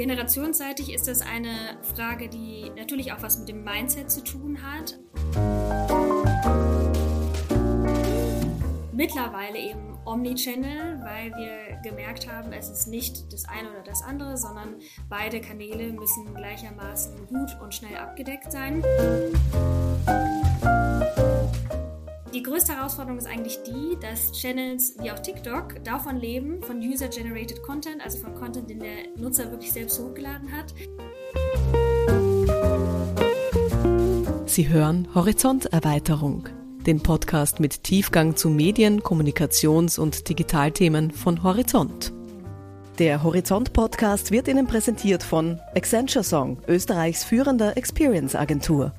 Generationsseitig ist das eine Frage, die natürlich auch was mit dem Mindset zu tun hat. Mittlerweile eben Omnichannel, weil wir gemerkt haben, es ist nicht das eine oder das andere, sondern beide Kanäle müssen gleichermaßen gut und schnell abgedeckt sein. Die größte Herausforderung ist eigentlich die, dass Channels wie auch TikTok davon leben, von User-Generated Content, also von Content, den der Nutzer wirklich selbst hochgeladen hat. Sie hören Horizonterweiterung, den Podcast mit Tiefgang zu Medien-, Kommunikations- und Digitalthemen von Horizont. Der Horizont-Podcast wird Ihnen präsentiert von Accenture Song, Österreichs führender Experience-Agentur.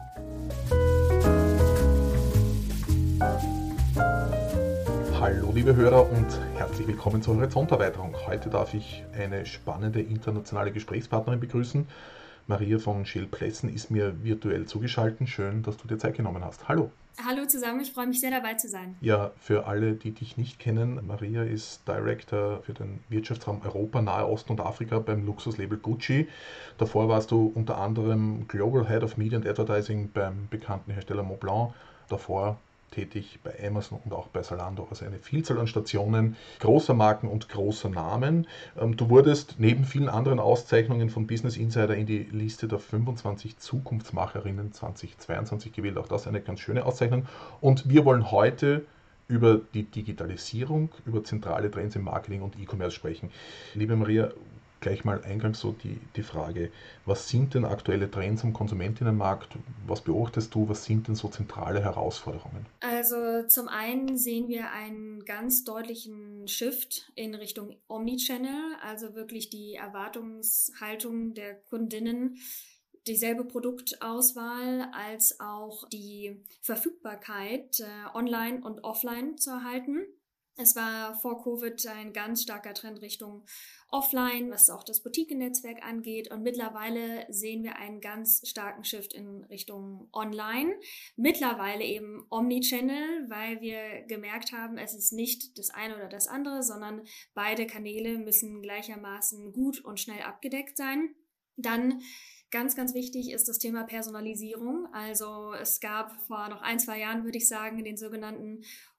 Hallo liebe Hörer und herzlich willkommen zur Horizonterweiterung. Heute darf ich eine spannende internationale Gesprächspartnerin begrüßen. Maria von Scheel-Plessen ist mir virtuell zugeschaltet. Schön, dass du dir Zeit genommen hast. Hallo. Hallo zusammen, ich freue mich sehr dabei zu sein. Ja, für alle, die dich nicht kennen, Maria ist Director für den Wirtschaftsraum Europa, Nahe Osten und Afrika beim Luxuslabel Gucci. Davor warst du unter anderem Global Head of Media and Advertising beim bekannten Hersteller Montblanc. Davor tätig bei Amazon und auch bei Zalando, also eine Vielzahl an Stationen, großer Marken und großer Namen. Du wurdest neben vielen anderen Auszeichnungen von Business Insider in die Liste der 25 Zukunftsmacherinnen 2022 gewählt. Auch das eine ganz schöne Auszeichnung. Und wir wollen heute über die Digitalisierung, über zentrale Trends im Marketing und E-Commerce sprechen. Liebe Maria, gleich mal eingangs so die Frage, was sind denn aktuelle Trends am Konsumentinnenmarkt? Was beobachtest du? Was sind denn so zentrale Herausforderungen? Also zum einen sehen wir einen ganz deutlichen Shift in Richtung Omnichannel, also wirklich die Erwartungshaltung der Kundinnen, dieselbe Produktauswahl als auch die Verfügbarkeit online und offline zu erhalten. Es war vor Covid ein ganz starker Trend Richtung Offline, was auch das Boutique-Netzwerk angeht. Und mittlerweile sehen wir einen ganz starken Shift in Richtung Online. Mittlerweile eben Omnichannel, weil wir gemerkt haben, es ist nicht das eine oder das andere, sondern beide Kanäle müssen gleichermaßen gut und schnell abgedeckt sein. Dann ganz, ganz wichtig ist das Thema Personalisierung. Also es gab vor noch 1-2 Jahren, würde ich sagen, den sogenannten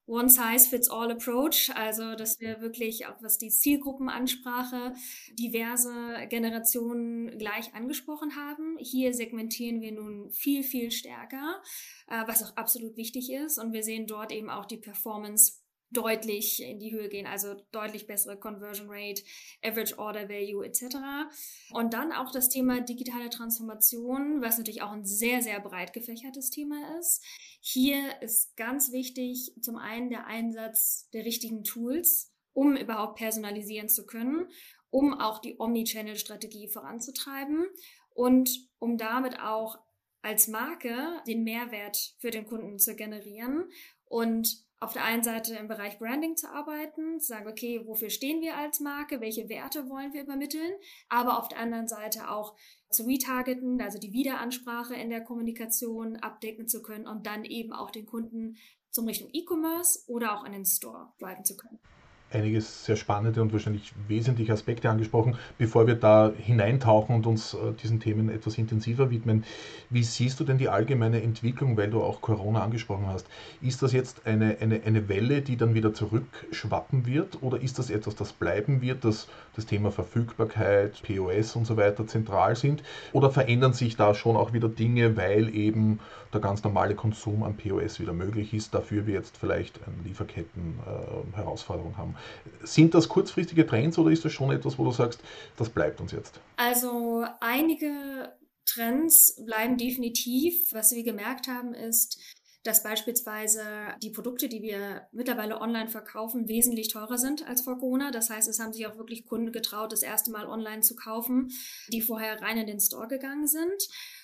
One-Size-Fits-All-Approach, also dass wir wirklich auch, was die Zielgruppenansprache, diverse Generationen gleich angesprochen haben. Hier segmentieren wir nun viel, viel stärker, was auch absolut wichtig ist. Und wir sehen dort eben auch die Performance deutlich in die Höhe gehen, also deutlich bessere Conversion Rate, Average Order Value etc. Und dann auch das Thema digitale Transformation, was natürlich auch ein sehr, sehr breit gefächertes Thema ist. Hier ist ganz wichtig zum einen der Einsatz der richtigen Tools, um überhaupt personalisieren zu können, um auch die Omnichannel-Strategie voranzutreiben und um damit auch als Marke den Mehrwert für den Kunden zu generieren und auf der einen Seite im Bereich Branding zu arbeiten, zu sagen, okay, wofür stehen wir als Marke, welche Werte wollen wir übermitteln, aber auf der anderen Seite auch zu retargeten, also die Wiederansprache in der Kommunikation abdecken zu können und dann eben auch den Kunden zum Richtung E-Commerce oder auch in den Store driven zu können. Einiges sehr spannende und wahrscheinlich wesentliche Aspekte angesprochen. Bevor wir da hineintauchen und uns diesen Themen etwas intensiver widmen, wie siehst du denn die allgemeine Entwicklung, weil du auch Corona angesprochen hast? Ist das jetzt eine Welle, die dann wieder zurückschwappen wird, oder ist das etwas, das bleiben wird, dass das Thema Verfügbarkeit, POS und so weiter zentral sind? Oder verändern sich da schon auch wieder Dinge, weil eben der ganz normale Konsum am POS wieder möglich ist, dafür wir jetzt vielleicht eine Lieferketten-Herausforderung haben? Sind das kurzfristige Trends oder ist das schon etwas, wo du sagst, das bleibt uns jetzt? Also einige Trends bleiben definitiv. Was wir gemerkt haben, ist, dass beispielsweise die Produkte, die wir mittlerweile online verkaufen, wesentlich teurer sind als vor Corona. Das heißt, es haben sich auch wirklich Kunden getraut, das erste Mal online zu kaufen, die vorher rein in den Store gegangen sind.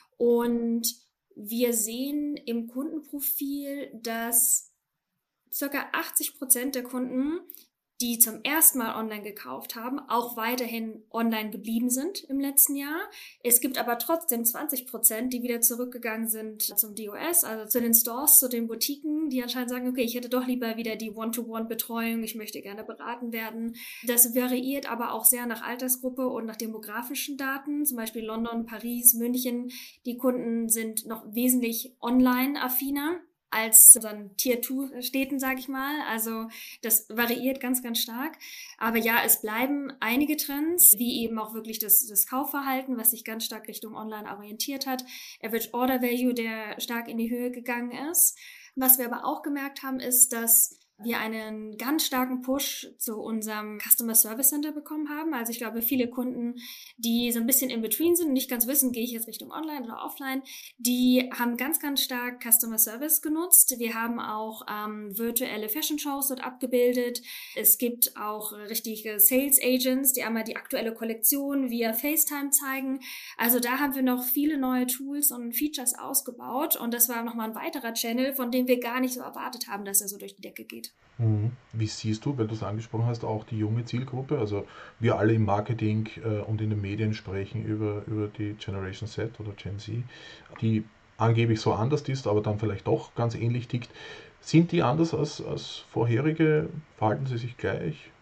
Und wir sehen im Kundenprofil, dass ca. 80% der Kunden die zum ersten Mal online gekauft haben, auch weiterhin online geblieben sind im letzten Jahr. Es gibt aber trotzdem 20%, die wieder zurückgegangen sind zum DOS, also zu den Stores, zu den Boutiquen, die anscheinend sagen, okay, ich hätte doch lieber wieder die One-to-One-Betreuung, ich möchte gerne beraten werden. Das variiert aber auch sehr nach Altersgruppe und nach demografischen Daten. Zum Beispiel London, Paris, München. Die Kunden sind noch wesentlich online-affiner als unseren Tier-2-Städten, sage ich mal. Also das variiert ganz, ganz stark. Aber ja, es bleiben einige Trends, wie eben auch wirklich das Kaufverhalten, was sich ganz stark Richtung online orientiert hat. Average Order Value, der stark in die Höhe gegangen ist. Was wir aber auch gemerkt haben, ist, dass wir einen ganz starken Push zu unserem Customer Service Center bekommen haben. Also ich glaube, viele Kunden, die so ein bisschen in between sind und nicht ganz wissen, gehe ich jetzt Richtung Online oder Offline, die haben ganz, ganz stark Customer Service genutzt. Wir haben auch virtuelle Fashion Shows dort abgebildet. Es gibt auch richtige Sales Agents, die einmal die aktuelle Kollektion via FaceTime zeigen. Also da haben wir noch viele neue Tools und Features ausgebaut und das war nochmal ein weiterer Channel, von dem wir gar nicht so erwartet haben, dass er so durch die Decke geht. Wie siehst du, weil du es angesprochen hast, auch die junge Zielgruppe? Also wir alle im Marketing und in den Medien sprechen über die Generation Z oder Gen Z, die angeblich so anders ist, aber dann vielleicht doch ganz ähnlich tickt. Sind die anders als vorherige? Verhalten sie sich gleich?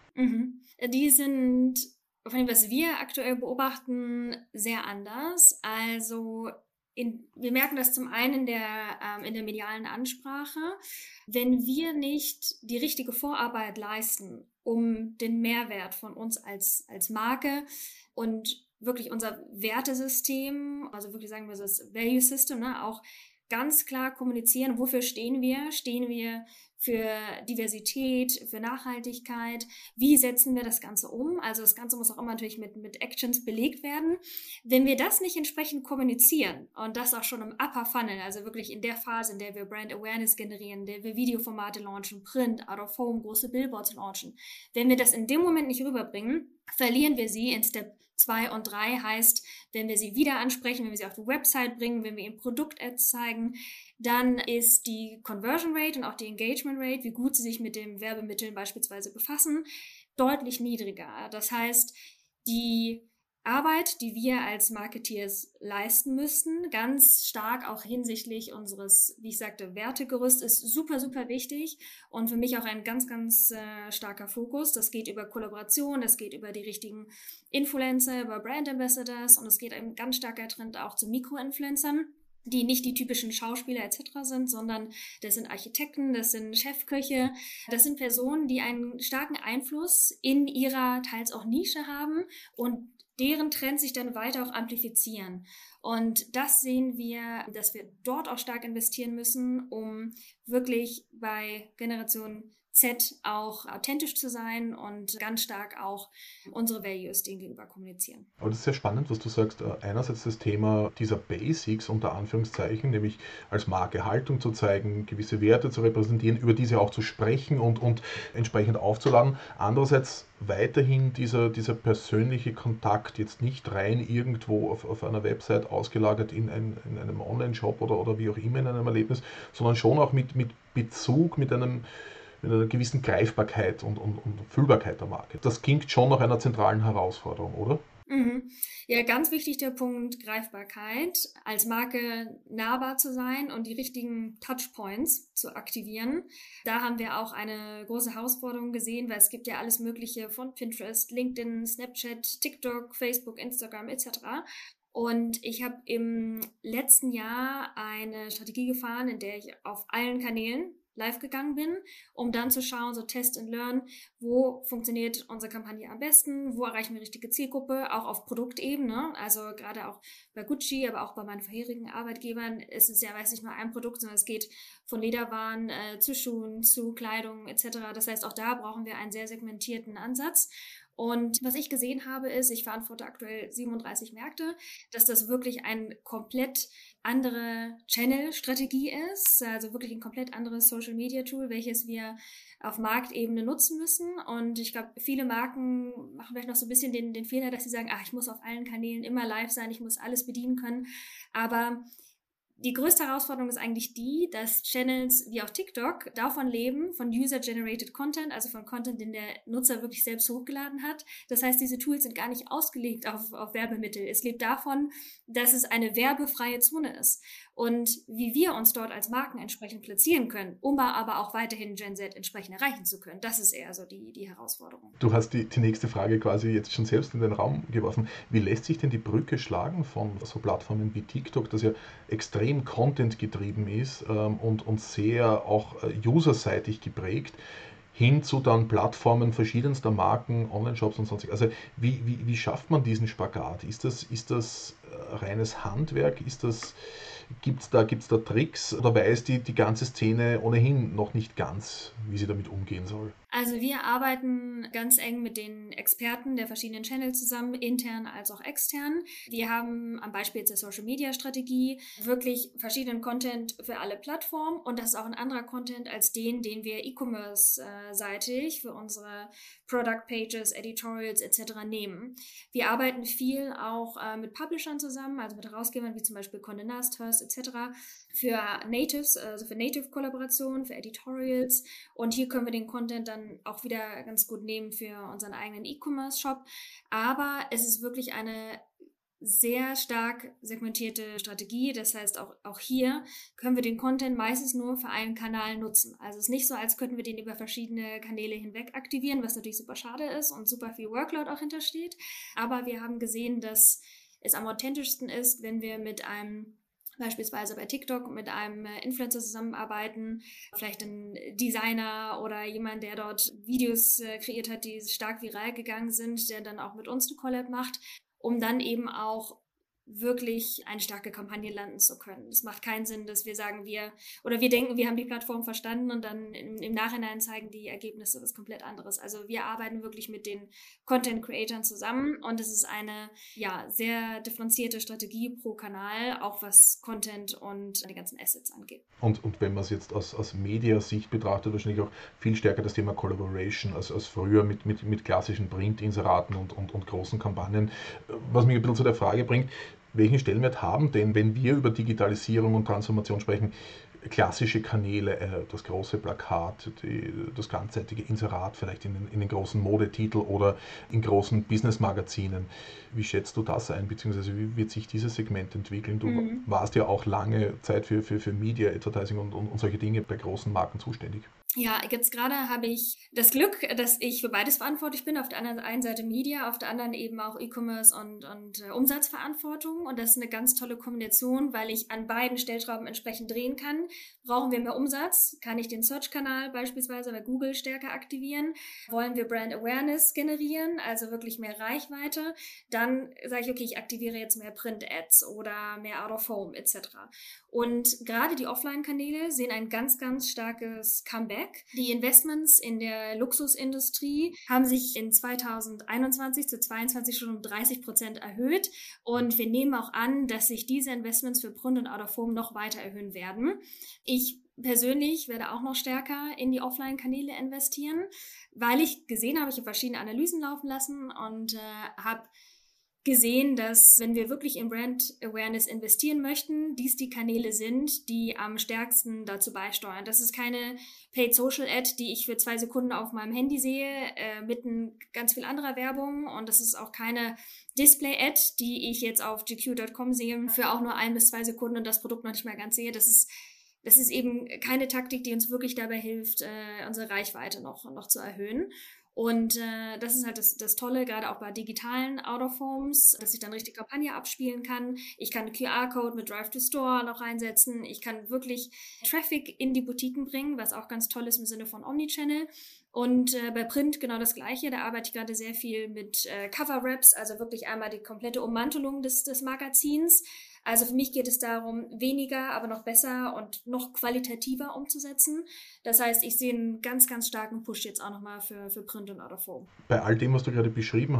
Die sind, von dem, was wir aktuell beobachten, sehr anders. Also wir merken das zum einen in der medialen Ansprache. Wenn wir nicht die richtige Vorarbeit leisten, um den Mehrwert von uns als Marke und wirklich unser Wertesystem, also wirklich sagen wir so das Value System, ne, auch ganz klar kommunizieren, wofür stehen wir? Stehen wir für Diversität, für Nachhaltigkeit? Wie setzen wir das Ganze um? Also das Ganze muss auch immer natürlich mit Actions belegt werden. Wenn wir das nicht entsprechend kommunizieren und das auch schon im Upper Funnel, also wirklich in der Phase, in der wir Brand Awareness generieren, in der wir Videoformate launchen, Print, Out of Home, große Billboards launchen, wenn wir das in dem Moment nicht rüberbringen, verlieren wir sie in Step 2 und 3, heißt, wenn wir sie wieder ansprechen, wenn wir sie auf die Website bringen, wenn wir ihnen Produkt-Ads zeigen, dann ist die Conversion Rate und auch die Engagement Rate, wie gut sie sich mit den Werbemitteln beispielsweise befassen, deutlich niedriger. Das heißt, die Arbeit, die wir als Marketeers leisten müssten, ganz stark auch hinsichtlich unseres, wie ich sagte, Wertegerüst, ist super, super wichtig und für mich auch ein ganz, ganz starker Fokus. Das geht über Kollaboration, das geht über die richtigen Influencer, über Brand Ambassadors und es geht ein ganz starker Trend auch zu Mikroinfluencern, die nicht die typischen Schauspieler etc. sind, sondern das sind Architekten, das sind Chefköche, das sind Personen, die einen starken Einfluss in ihrer teils auch Nische haben und deren Trends sich dann weiter auch amplifizieren. Und das sehen wir, dass wir dort auch stark investieren müssen, um wirklich bei Generation Z auch authentisch zu sein und ganz stark auch unsere Values denen gegenüber kommunizieren. Aber das ist sehr spannend, was du sagst. Einerseits das Thema dieser Basics unter Anführungszeichen, nämlich als Marke Haltung zu zeigen, gewisse Werte zu repräsentieren, über diese auch zu sprechen und entsprechend aufzuladen. Andererseits weiterhin dieser persönliche Kontakt, jetzt nicht rein irgendwo auf einer Website ausgelagert in einem Online-Shop oder wie auch immer in einem Erlebnis, sondern schon auch mit Bezug, mit einer gewissen Greifbarkeit und Fühlbarkeit der Marke. Das klingt schon nach einer zentralen Herausforderung, oder? Ja, ganz wichtig der Punkt Greifbarkeit, als Marke nahbar zu sein und die richtigen Touchpoints zu aktivieren. Da haben wir auch eine große Herausforderung gesehen, weil es gibt ja alles Mögliche von Pinterest, LinkedIn, Snapchat, TikTok, Facebook, Instagram etc. Und ich habe im letzten Jahr eine Strategie gefahren, in der ich auf allen Kanälen live gegangen bin, um dann zu schauen, so Test and Learn, wo funktioniert unsere Kampagne am besten, wo erreichen wir die richtige Zielgruppe, auch auf Produktebene, also gerade auch bei Gucci, aber auch bei meinen vorherigen Arbeitgebern ist es ja, weiß nicht nur ein Produkt, sondern es geht von Lederwaren zu Schuhen, zu Kleidung etc. Das heißt, auch da brauchen wir einen sehr segmentierten Ansatz. Und was ich gesehen habe, ist, ich verantworte aktuell 37 Märkte, dass das wirklich ein komplett andere Channel-Strategie ist, also wirklich ein komplett anderes Social-Media-Tool, welches wir auf Marktebene nutzen müssen. Und ich glaube, viele Marken machen vielleicht noch so ein bisschen den Fehler, dass sie sagen, ich muss auf allen Kanälen immer live sein, ich muss alles bedienen können. Aber Die größte Herausforderung ist eigentlich die, dass Channels wie auch TikTok davon leben, von User-Generated Content, also von Content, den der Nutzer wirklich selbst hochgeladen hat. Das heißt, diese Tools sind gar nicht ausgelegt auf Werbemittel. Es lebt davon, dass es eine werbefreie Zone ist. Und wie wir uns dort als Marken entsprechend platzieren können, um aber auch weiterhin Gen Z entsprechend erreichen zu können, das ist eher so die Herausforderung. Du hast die nächste Frage quasi jetzt schon selbst in den Raum geworfen. Wie lässt sich denn die Brücke schlagen von so Plattformen wie TikTok, das ja extrem Content getrieben ist und sehr auch userseitig geprägt, hin zu dann Plattformen verschiedenster Marken, Online-Shops und sonstiges. Also wie schafft man diesen Spagat? Ist das reines Handwerk? Gibt's da Tricks oder weiß die ganze Szene ohnehin noch nicht ganz, wie sie damit umgehen soll? Also wir arbeiten ganz eng mit den Experten der verschiedenen Channels zusammen, intern als auch extern. Wir haben am Beispiel jetzt der Social-Media-Strategie wirklich verschiedenen Content für alle Plattformen und das ist auch ein anderer Content als den wir E-Commerce-seitig für unsere Product-Pages, Editorials etc. nehmen. Wir arbeiten viel auch mit Publishern zusammen, also mit Herausgebern wie zum Beispiel Condé Nast, Hearst etc. für Natives, also für Native-Kollaborationen, für Editorials und hier können wir den Content dann auch wieder ganz gut nehmen für unseren eigenen E-Commerce-Shop. Aber es ist wirklich eine sehr stark segmentierte Strategie. Das heißt, auch hier können wir den Content meistens nur für einen Kanal nutzen. Also es ist nicht so, als könnten wir den über verschiedene Kanäle hinweg aktivieren, was natürlich super schade ist und super viel Workload auch hintersteht. Aber wir haben gesehen, dass es am authentischsten ist, wenn wir mit einem beispielsweise bei TikTok mit einem Influencer zusammenarbeiten, vielleicht ein Designer oder jemand, der dort Videos kreiert hat, die stark viral gegangen sind, der dann auch mit uns eine Collab macht, um dann eben auch wirklich eine starke Kampagne landen zu können. Es macht keinen Sinn, dass wir sagen, wir denken, wir haben die Plattform verstanden und dann im Nachhinein zeigen die Ergebnisse was komplett anderes. Also wir arbeiten wirklich mit den Content-Creatern zusammen und es ist eine sehr differenzierte Strategie pro Kanal, auch was Content und die ganzen Assets angeht. Und wenn man es jetzt aus Media-Sicht betrachtet, wahrscheinlich auch viel stärker das Thema Collaboration als früher mit klassischen Print-Inseraten und großen Kampagnen, was mich ein bisschen zu der Frage bringt, welchen Stellenwert haben denn, wenn wir über Digitalisierung und Transformation sprechen, klassische Kanäle, das große Plakat, das ganzseitige Inserat vielleicht in den großen Modetitel oder in großen Business-Magazinen. Wie schätzt du das ein, beziehungsweise wie wird sich dieses Segment entwickeln? Du warst ja auch lange Zeit für Media, Advertising und solche Dinge bei großen Marken zuständig. Ja, jetzt gerade habe ich das Glück, dass ich für beides verantwortlich bin. Auf der einen Seite Media, auf der anderen eben auch E-Commerce und Umsatzverantwortung. Und das ist eine ganz tolle Kombination, weil ich an beiden Stellschrauben entsprechend drehen kann. Brauchen wir mehr Umsatz? Kann ich den Search-Kanal beispielsweise bei Google stärker aktivieren? Wollen wir Brand Awareness generieren, also wirklich mehr Reichweite? Dann sage ich, okay, ich aktiviere jetzt mehr Print-Ads oder mehr Out-of-Home etc. Und gerade die Offline-Kanäle sehen ein ganz, ganz starkes Comeback. Die Investments in der Luxusindustrie haben sich in 2021 zu 2022 schon um 30% erhöht und wir nehmen auch an, dass sich diese Investments für Print und Out-of-Home noch weiter erhöhen werden. Ich persönlich werde auch noch stärker in die Offline-Kanäle investieren, weil ich gesehen habe, ich habe verschiedene Analysen laufen lassen und habe gesehen, dass wenn wir wirklich in Brand Awareness investieren möchten, dies die Kanäle sind, die am stärksten dazu beisteuern. Das ist keine Paid Social Ad, die ich für 2 Sekunden auf meinem Handy sehe, mitten ganz viel anderer Werbung, und das ist auch keine Display Ad, die ich jetzt auf GQ.com sehe, für auch nur 1 bis 2 Sekunden und das Produkt noch nicht mehr ganz sehe. Das ist eben keine Taktik, die uns wirklich dabei hilft, unsere Reichweite noch zu erhöhen. Und das ist halt das Tolle, gerade auch bei digitalen Out-of-Homes, dass ich dann richtig Kampagne abspielen kann. Ich kann einen QR-Code mit Drive-to-Store noch reinsetzen. Ich kann wirklich Traffic in die Boutiquen bringen, was auch ganz toll ist im Sinne von Omnichannel. Und bei Print genau das Gleiche. Da arbeite ich gerade sehr viel mit Cover-Wraps, also wirklich einmal die komplette Ummantelung des Magazins. Also für mich geht es darum, weniger, aber noch besser und noch qualitativer umzusetzen. Das heißt, ich sehe einen ganz, ganz starken Push jetzt auch nochmal für Print und Out-of-Home. Bei all dem, was du gerade beschrieben hast,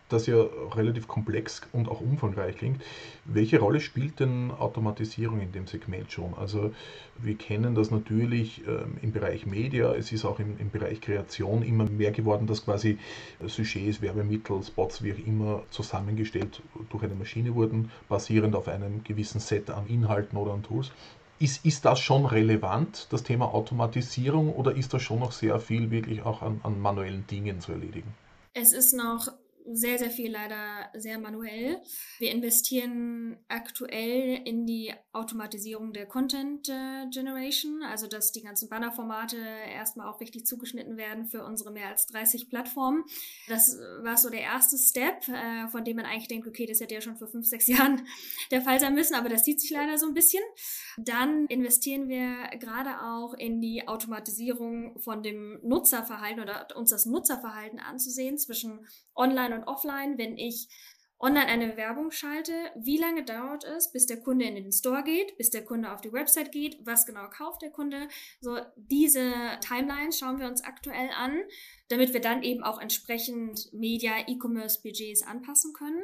das ja relativ komplex und auch umfangreich klingt. Welche Rolle spielt denn Automatisierung in dem Segment schon? Also wir kennen das natürlich im Bereich Media, es ist auch im Bereich Kreation immer mehr geworden, dass quasi Sujets, Werbemittel, Spots, wie auch immer, zusammengestellt durch eine Maschine wurden, basierend auf einem gewissen Set an Inhalten oder an Tools. Ist das schon relevant, das Thema Automatisierung, oder ist da schon noch sehr viel wirklich auch an manuellen Dingen zu erledigen? Es ist noch sehr, sehr viel leider sehr manuell. Wir investieren aktuell in die Automatisierung der Content Generation, also dass die ganzen Bannerformate erstmal auch richtig zugeschnitten werden für unsere mehr als 30 Plattformen. Das war so der erste Step, von dem man eigentlich denkt, okay, das hätte ja schon vor 5, 6 Jahren der Fall sein müssen, aber das zieht sich leider so ein bisschen. Dann investieren wir gerade auch in die Automatisierung von dem Nutzerverhalten oder uns das Nutzerverhalten anzusehen zwischen Online und Offline. Wenn ich online eine Werbung schalte, wie lange dauert es, bis der Kunde in den Store geht, bis der Kunde auf die Website geht, was genau kauft der Kunde? So, diese Timeline schauen wir uns aktuell an, damit wir dann eben auch entsprechend Media-E-Commerce-Budgets anpassen können.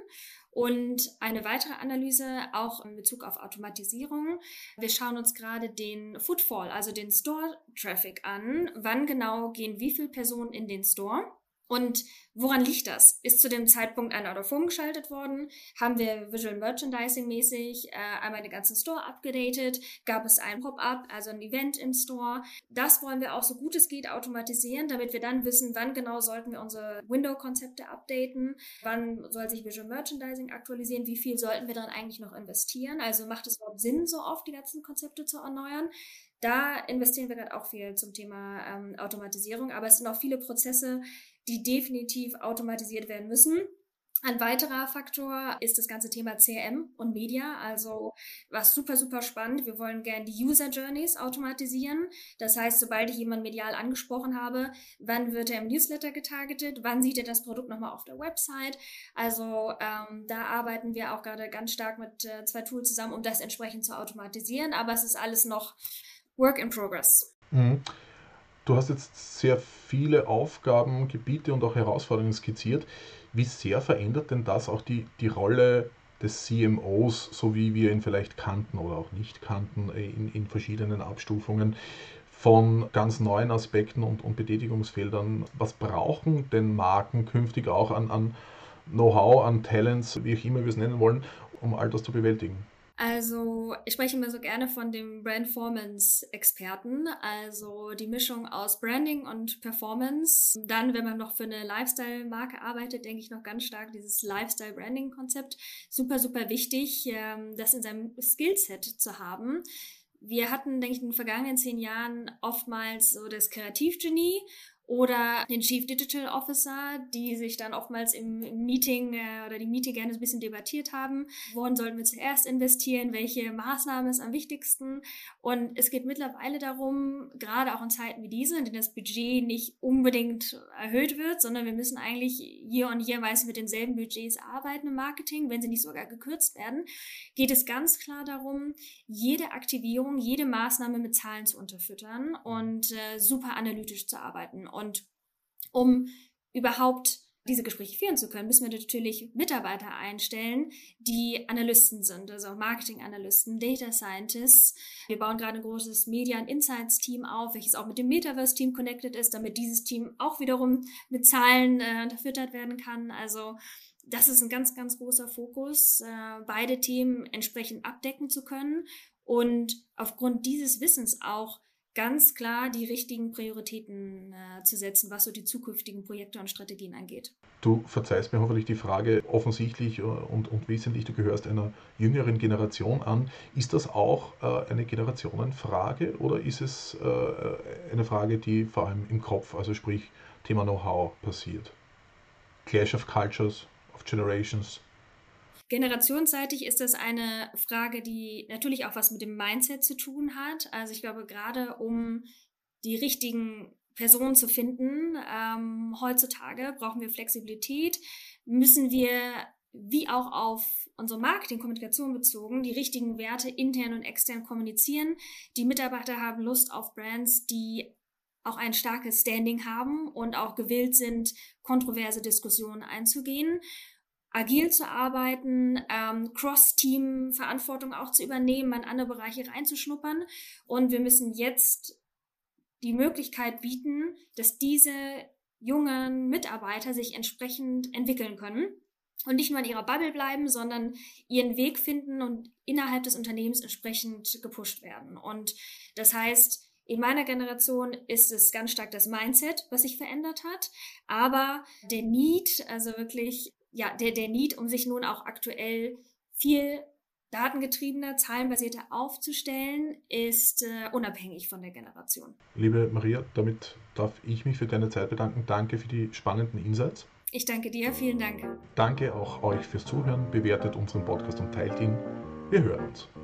Und eine weitere Analyse auch in Bezug auf Automatisierung. Wir schauen uns gerade den Footfall, also den Store-Traffic an. Wann genau gehen wie viele Personen in den Store? Und woran liegt das? Ist zu dem Zeitpunkt ein Out-of-Home geschaltet worden? Haben wir Visual Merchandising-mäßig einmal den ganzen Store abgedatet? Gab es ein Pop-up, also ein Event im Store? Das wollen wir auch so gut es geht automatisieren, damit wir dann wissen, wann genau sollten wir unsere Window-Konzepte updaten? Wann soll sich Visual Merchandising aktualisieren? Wie viel sollten wir dann eigentlich noch investieren? Also macht es überhaupt Sinn, so oft die ganzen Konzepte zu erneuern? Da investieren wir gerade auch viel zum Thema Automatisierung, aber es sind auch viele Prozesse, die definitiv automatisiert werden müssen. Ein weiterer Faktor ist das ganze Thema CRM und Media, also was super, super spannend. Wir wollen gerne die User Journeys automatisieren. Das heißt, sobald ich jemanden medial angesprochen habe, wann wird er im Newsletter getargetet, wann sieht er das Produkt nochmal auf der Website. Also da arbeiten wir auch gerade ganz stark mit 2 Tools zusammen, um das entsprechend zu automatisieren. Aber es ist alles noch Work in Progress. Mhm. Du hast jetzt sehr viele Aufgaben, Gebiete und auch Herausforderungen skizziert. Wie sehr verändert denn das auch die Rolle des CMOs, so wie wir ihn vielleicht kannten oder auch nicht kannten, in verschiedenen Abstufungen von ganz neuen Aspekten und Betätigungsfeldern? Was brauchen denn Marken künftig auch an Know-how, an Talents, wie auch immer wir es nennen wollen, um all das zu bewältigen? Also ich spreche immer so gerne von dem Brand-Formance-Experten, also die Mischung aus Branding und Performance. Dann, wenn man noch für eine Lifestyle-Marke arbeitet, denke ich noch ganz stark dieses Lifestyle-Branding-Konzept. Super, super wichtig, das in seinem Skillset zu haben. Wir hatten, denke ich, in den vergangenen 10 Jahren oftmals so das Kreativgenie oder den Chief Digital Officer, die sich dann oftmals im Meeting oder die Meeting gerne so ein bisschen debattiert haben. Worin sollten wir zuerst investieren? Welche Maßnahme ist am wichtigsten? Und es geht mittlerweile darum, gerade auch in Zeiten wie diese, in denen das Budget nicht unbedingt erhöht wird, sondern wir müssen eigentlich year on year meist mit denselben Budgets arbeiten im Marketing, wenn sie nicht sogar gekürzt werden, geht es ganz klar darum, jede Aktivierung, jede Maßnahme mit Zahlen zu unterfüttern und super analytisch zu arbeiten. Und um überhaupt diese Gespräche führen zu können, müssen wir natürlich Mitarbeiter einstellen, die Analysten sind, also Marketing-Analysten, Data Scientists. Wir bauen gerade ein großes Media- und Insights-Team auf, welches auch mit dem Metaverse-Team connected ist, damit dieses Team auch wiederum mit Zahlen unterfüttert werden kann. Also das ist ein ganz, ganz großer Fokus, beide Themen entsprechend abdecken zu können und aufgrund dieses Wissens auch ganz klar die richtigen Prioritäten zu setzen, was so die zukünftigen Projekte und Strategien angeht. Du verzeihst mir hoffentlich die Frage, offensichtlich und wesentlich, du gehörst einer jüngeren Generation an. Ist das auch eine Generationenfrage oder ist es eine Frage, die vor allem im Kopf, also sprich Thema Know-how, passiert? Clash of Cultures, of Generations? Generationsseitig ist das eine Frage, die natürlich auch was mit dem Mindset zu tun hat. Also ich glaube, gerade um die richtigen Personen zu finden, heutzutage brauchen wir Flexibilität, müssen wir wie auch auf unsere Marketing-Kommunikation bezogen, die richtigen Werte intern und extern kommunizieren. Die Mitarbeiter haben Lust auf Brands, die auch ein starkes Standing haben und auch gewillt sind, kontroverse Diskussionen einzugehen. agil zu arbeiten, Cross-Team-Verantwortung auch zu übernehmen, in andere Bereiche reinzuschnuppern. Und wir müssen jetzt die Möglichkeit bieten, dass diese jungen Mitarbeiter sich entsprechend entwickeln können und nicht nur in ihrer Bubble bleiben, sondern ihren Weg finden und innerhalb des Unternehmens entsprechend gepusht werden. Und das heißt, in meiner Generation ist es ganz stark das Mindset, was sich verändert hat, aber der Need, also wirklich, ja, der Need, um sich nun auch aktuell viel datengetriebener, zahlenbasierter aufzustellen, ist unabhängig von der Generation. Liebe Maria, damit darf ich mich für deine Zeit bedanken. Danke für die spannenden Insights. Ich danke dir, vielen Dank. Danke auch euch fürs Zuhören. Bewertet unseren Podcast und teilt ihn. Wir hören uns.